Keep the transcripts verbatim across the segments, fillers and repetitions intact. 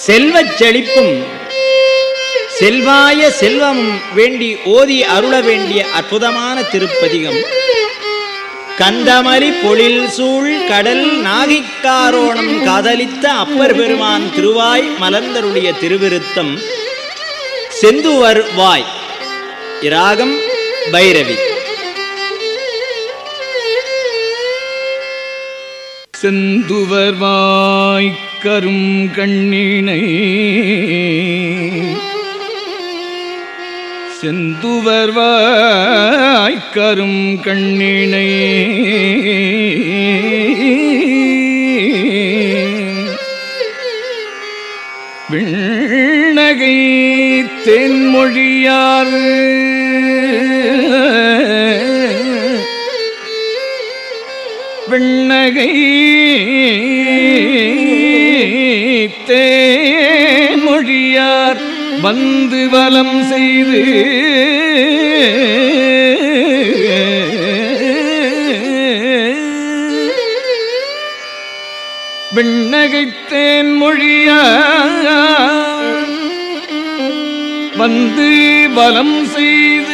செல்வச் செழிப்பும் செல்வாய செல்வமும் வேண்டி ஓதி அருள வேண்டிய அற்புதமான திருப்பதிகம். கந்தமலி பொழில் சூழ் கடல் நாகிக்காரோணம் காதலித்த அப்பர் பெருமான் திருவாய் மலர்ந்தருடைய திருவிருத்தம். செந்துவர் வாய். இராகம் பைரவி. செந்துவர் வாய் கரும் கண்ணினை செந்துவர் வாய் கரும் கண்ணினை விண்ணகை தென்மொழியார் விண்ணகை தேன்மொழியார் வந்து வலம் செய்து விண்ணகை தேன்மொழியார் வந்து வலம் செய்து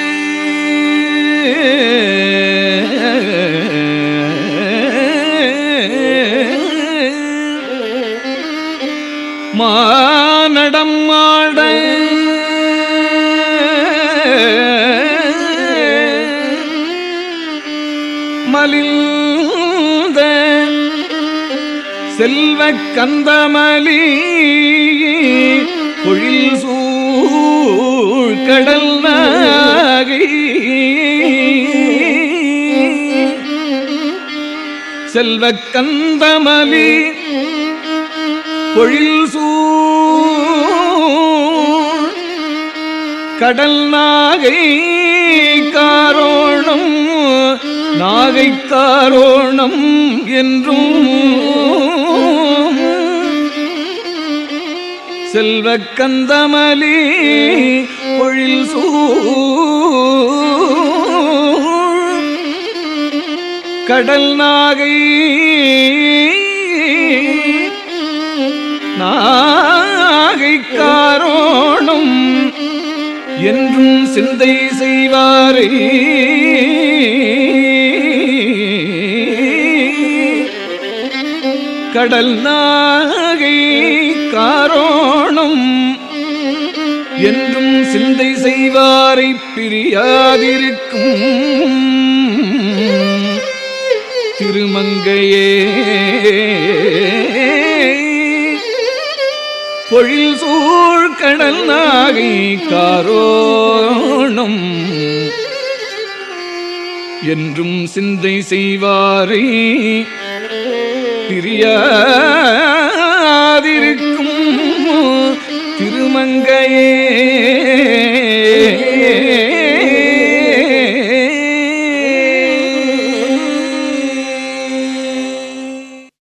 மானடம் ஆட மலிந்த செல்வ கந்தமலி பொழில் சூழ் கடல் நாகை செல்வ கந்தமலி பொழில் சூழ் கடல் நாகை காரோணம் நாகை காரோணம் என்றும் செல்வ கந்தமலி பொழில் சூழ் கடல் நாகை நாகை காரோணம் என்றும் சிந்தை செய்வாரே. கடல் நாகை காரோணம் என்றும் சிந்தை செய்வாரை பிரியாதிருக்கும் திருமங்கையே பொழில் சூழ் கடல் நாகை காரோணம் என்றும் சிந்தை செய்வாரை பிரியாதிருக்கும் திருமங்கையே.